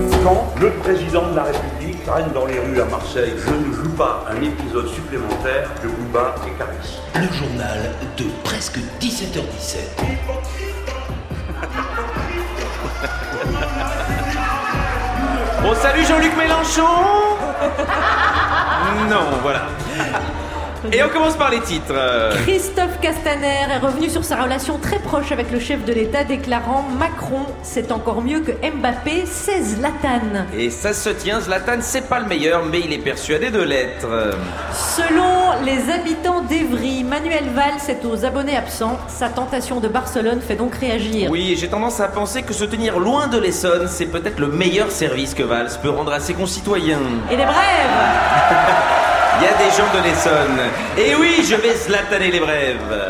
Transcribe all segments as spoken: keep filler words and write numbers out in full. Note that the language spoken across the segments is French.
Quand le président de la République traîne dans les rues à Marseille, je ne joue pas un épisode supplémentaire de Booba et Caris. Le journal de presque dix-sept heures dix-sept. Bon, salut Jean-Luc Mélenchon. Non, voilà. Et on commence par les titres. Christophe Castaner est revenu sur sa relation très proche avec le chef de l'État, déclarant « Macron, c'est encore mieux que Mbappé, c'est Zlatan ». Et ça se tient, Zlatan, c'est pas le meilleur, mais il est persuadé de l'être. Selon les habitants d'Evry, Manuel Valls est aux abonnés absents. Sa tentation de Barcelone fait donc réagir. Oui, j'ai tendance à penser que se tenir loin de l'Essonne, c'est peut-être le meilleur service que Valls peut rendre à ses concitoyens. Et les brèves. Il y a des gens de l'Essonne. Et oui, je vais zlataner les brèves.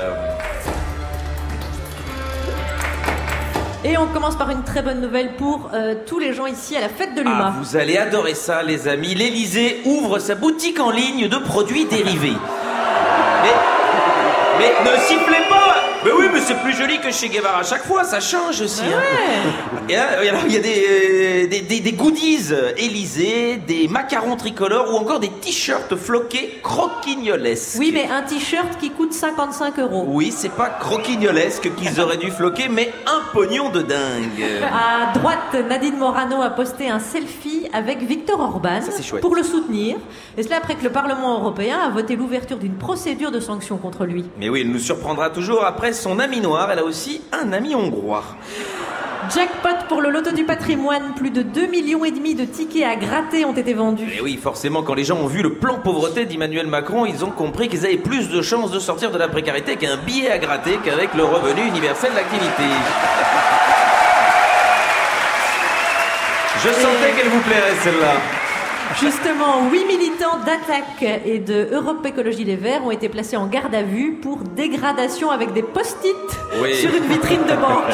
Et on commence par une très bonne nouvelle pour euh, tous les gens ici à la fête de l'U M A. Ah, vous allez adorer ça, les amis. L'Élysée ouvre sa boutique en ligne de produits dérivés. Mais, mais ne sifflez pas. Mais oui, mais c'est plus joli que chez Guevara à chaque fois, ça change aussi. Ouais. Hein. Et alors, il y a des, des, des, des goodies Élysée, des macarons tricolores ou encore des t-shirts floqués croquignolesques. Oui, mais un t-shirt qui coûte cinquante-cinq euros. Oui, c'est pas croquignolesque qu'ils auraient dû floquer, mais un pognon de dingue. À droite, Nadine Morano a posté un selfie avec Viktor Orban Ça, c'est chouette. pour le soutenir. Et cela après que le Parlement européen a voté l'ouverture d'une procédure de sanctions contre lui. Mais oui, il nous surprendra toujours. Après son ami noir, elle a aussi un ami hongrois. Jackpot pour le loto du patrimoine, plus de deux millions et demi de tickets à gratter ont été vendus. Et oui, forcément, quand les gens ont vu le plan pauvreté d'Emmanuel Macron, ils ont compris qu'ils avaient plus de chances de sortir de la précarité avec un billet à gratter qu'avec le revenu universel d'activité. Je sentais qu'elle vous plairait, celle-là. Justement, huit militants d'Attaque et de Europe Écologie Les Verts ont été placés en garde à vue pour dégradation avec des post-it Oui. sur une vitrine de banque.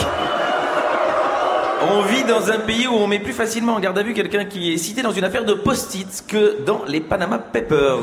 On vit dans un pays où on met plus facilement en garde à vue quelqu'un qui est cité dans une affaire de post-it que dans les Panama Papers.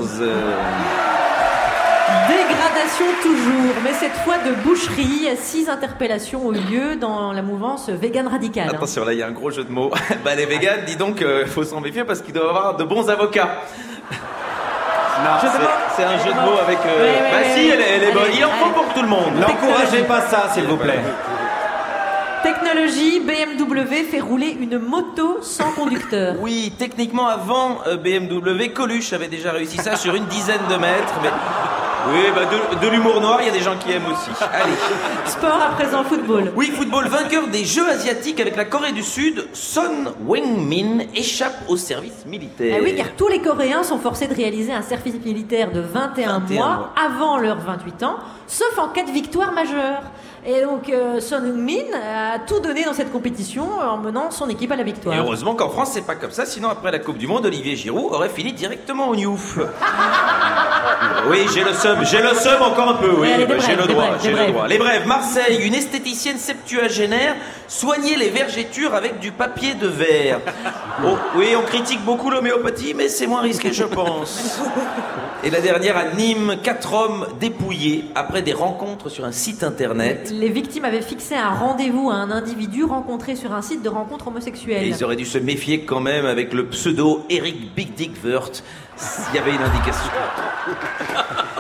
Dégradation toujours, mais cette fois de boucherie. Six interpellations ont eu lieu dans la mouvance vegan radicale. Attention, là, il y a un gros jeu de mots. Bah, les véganes, dis donc, euh, faut s'en méfier parce qu'ils doivent avoir de bons avocats. Non, c'est, c'est un jeu de mots avec... Euh... Ouais, ouais, bah ouais, si, ouais. elle, elle est bonne. Il en faut pour tout le monde. N'encouragez pas ça, s'il vous plaît. Technologie, B M W fait rouler une moto sans conducteur. Oui, techniquement, avant euh, B M W, Coluche avait déjà réussi ça sur une dizaine de mètres, mais... Oui, bah de, de l'humour noir, il y a des gens qui aiment aussi. Allez. Sport à présent, football. Oui, football, vainqueur des Jeux asiatiques avec la Corée du Sud, Son Heung-min échappe au service militaire. Ah oui, car tous les Coréens sont forcés de réaliser un service militaire de vingt et un, vingt et un mois, mois avant leurs vingt-huit ans, sauf en cas de victoire majeure. Et donc, euh, Son Heung-min a tout donné dans cette compétition en menant son équipe à la victoire. Et heureusement qu'en France, c'est pas comme ça, sinon après la Coupe du Monde, Olivier Giroud aurait fini directement au Newf. Oui, j'ai le seum, j'ai le seum encore un peu, oui, Allez, bah, des j'ai brèves, le droit, des brèves, j'ai des le brèves. droit. Les brèves, Marseille, une esthéticienne septuagénaire soignait les vergetures avec du papier de verre. Oh, oui, on critique beaucoup l'homéopathie, mais c'est moins risqué, je pense. Et la dernière à Nîmes, quatre hommes dépouillés après des rencontres sur un site internet. Les victimes avaient fixé un rendez-vous à un individu rencontré sur un site de rencontres homosexuelles. Et ils auraient dû se méfier quand même avec le pseudo Eric Big Dick Wirth. Il y avait une indication.